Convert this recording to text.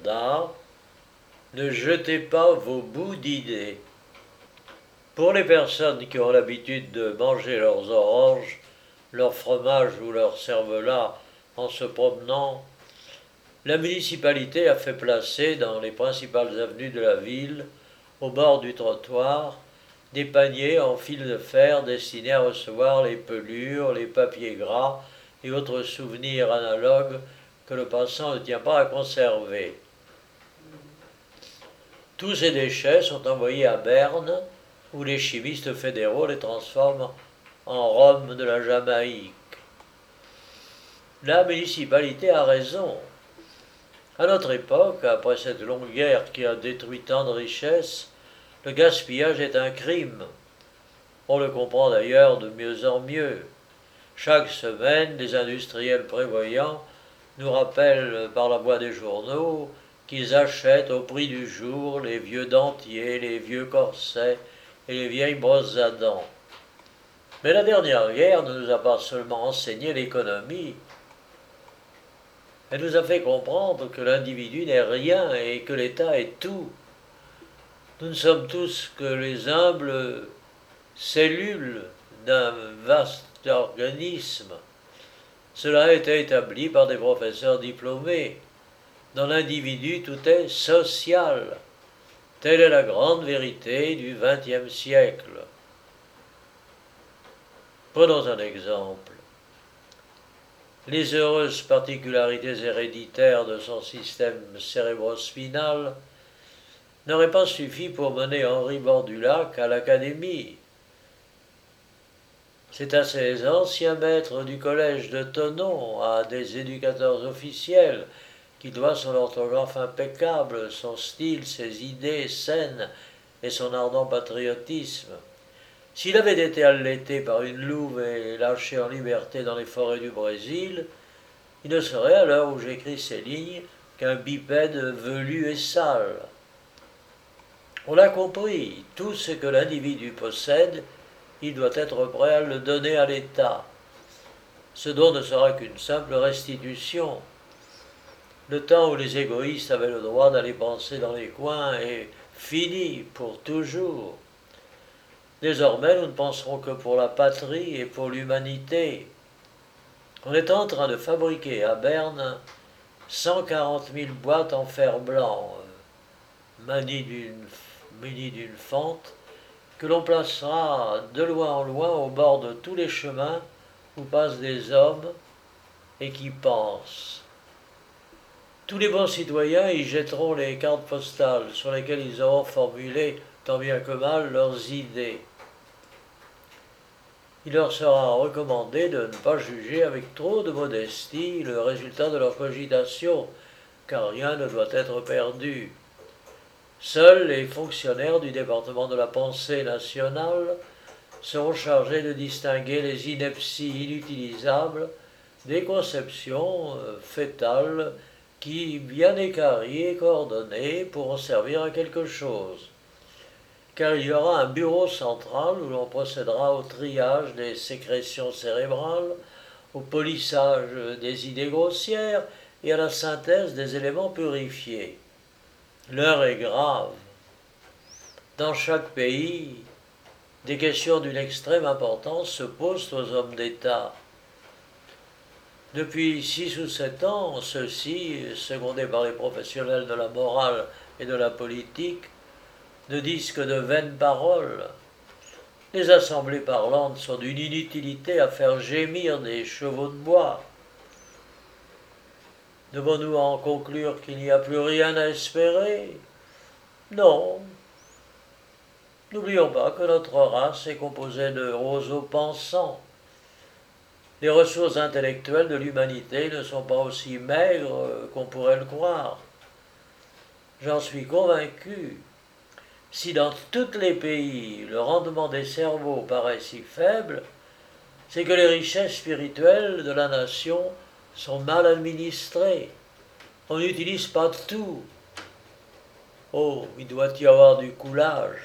recommanda: ne jetez pas vos bouts d'idées. Pour les personnes qui ont l'habitude de manger leurs oranges, leur fromage ou leur cervelas en se promenant, la municipalité a fait placer dans les principales avenues de la ville, au bord du trottoir, des paniers en fil de fer destinés à recevoir les pelures, les papiers gras et autres souvenirs analogues que le passant ne tient pas à conserver. Tous ces déchets sont envoyés à Berne, où les chimistes fédéraux les transforment en rhum de la Jamaïque. La municipalité a raison. À notre époque, après cette longue guerre qui a détruit tant de richesses, le gaspillage est un crime. On le comprend d'ailleurs de mieux en mieux. Chaque semaine, les industriels prévoyants nous rappellent par la voie des journaux qu'ils achètent au prix du jour les vieux dentiers, les vieux corsets et les vieilles brosses à dents. Mais la dernière guerre ne nous a pas seulement enseigné l'économie, elle nous a fait comprendre que l'individu n'est rien et que l'État est tout. Nous ne sommes tous que les humbles cellules d'un vaste organisme. Cela a été établi par des professeurs diplômés. Dans l'individu, tout est social. Telle est la grande vérité du XXe siècle. Prenons un exemple. Les heureuses particularités héréditaires de son système cérébrospinal n'auraient pas suffi pour mener Henri Bordulac à l'Académie. C'est à ces anciens maîtres du collège de Thonon, à des éducateurs officiels, qui doit son orthographe impeccable, son style, ses idées saines et son ardent patriotisme. S'il avait été allaité par une louve et lâché en liberté dans les forêts du Brésil, il ne serait, à l'heure où j'écris ces lignes, qu'un bipède velu et sale. On l'a compris, tout ce que l'individu possède, il doit être prêt à le donner à l'État. Ce don ne sera qu'une simple restitution. Le temps où les égoïstes avaient le droit d'aller penser dans les coins est fini pour toujours. Désormais, nous ne penserons que pour la patrie et pour l'humanité. On est en train de fabriquer à Berne 140 000 boîtes en fer blanc, munies d'une fente, que l'on placera de loin en loin au bord de tous les chemins où passent des hommes et qui pensent. Tous les bons citoyens y jetteront les cartes postales sur lesquelles ils auront formulé, tant bien que mal, leurs idées. Il leur sera recommandé de ne pas juger avec trop de modestie le résultat de leur cogitation, car rien ne doit être perdu. Seuls les fonctionnaires du département de la pensée nationale seront chargés de distinguer les inepties inutilisables des conceptions fétales qui, bien équarries et coordonnées, pourront servir à quelque chose. Car il y aura un bureau central où l'on procédera au triage des sécrétions cérébrales, au polissage des idées grossières et à la synthèse des éléments purifiés. L'heure est grave. Dans chaque pays, des questions d'une extrême importance se posent aux hommes d'État. Depuis 6 ou 7 ans, ceux-ci, secondés par les professionnels de la morale et de la politique, ne disent que de vaines paroles. Les assemblées parlantes sont d'une inutilité à faire gémir des chevaux de bois. Devons-nous en conclure qu'il n'y a plus rien à espérer? Non. N'oublions pas que notre race est composée de roseaux pensants. Les ressources intellectuelles de l'humanité ne sont pas aussi maigres qu'on pourrait le croire. J'en suis convaincu. Si dans tous les pays le rendement des cerveaux paraît si faible, c'est que les richesses spirituelles de la nation sont mal administrées. On n'utilise pas tout. Oh, il doit y avoir du coulage.